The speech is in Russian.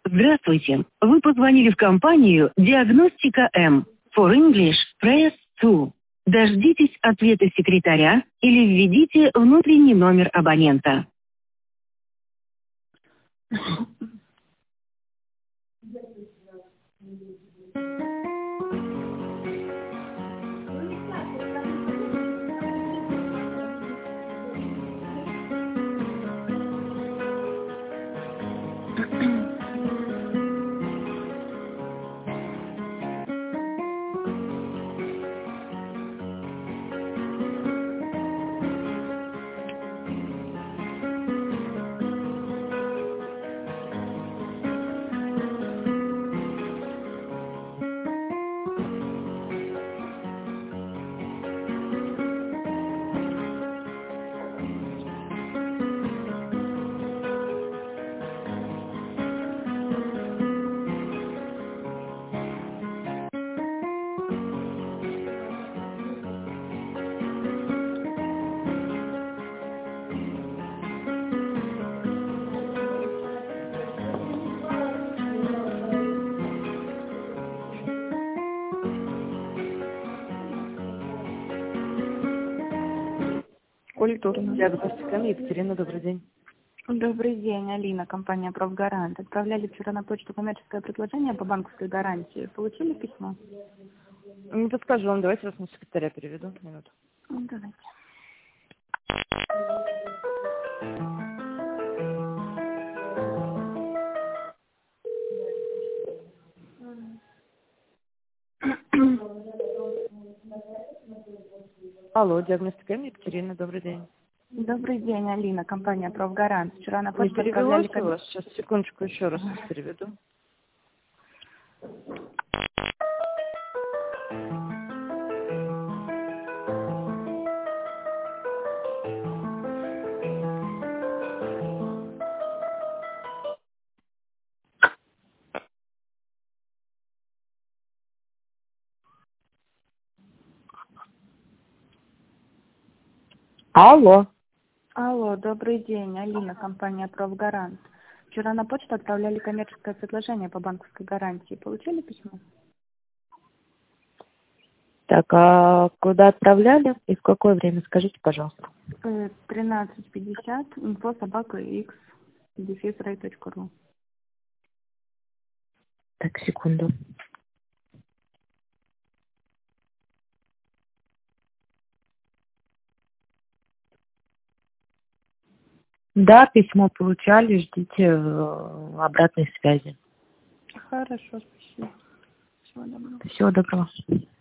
Здравствуйте. Вы позвонили в компанию «Диагностика М». For English, press 2. Дождитесь ответа секретаря или введите внутренний номер абонента. Культурно. Диагностика М. Екатерина, добрый день. Добрый день, Алина, компания «Профгарант». Отправляли вчера на почту коммерческое предложение по банковской гарантии. Получили письмо? Не подскажу вам, давайте вас на секретаря переведу. Минуту. Давайте. Алло, диагностика М. Екатерина, добрый день. Добрый день, Алина, компания «Профгарант». Вчера на Не почту перевелось отправляли... у вас? Сейчас, секундочку, еще раз вас переведу. Алло. Алло, добрый день, Алина, компания «Профгарант». Вчера на почту отправляли коммерческое предложение по банковской гарантии. Получили письмо? Так, а куда отправляли и в какое время? Скажите, пожалуйста. 13:50, info@x-ray.ru. Так, секунду. Да, письмо получали, ждите обратной связи. Хорошо, спасибо. Всего доброго. Всего доброго.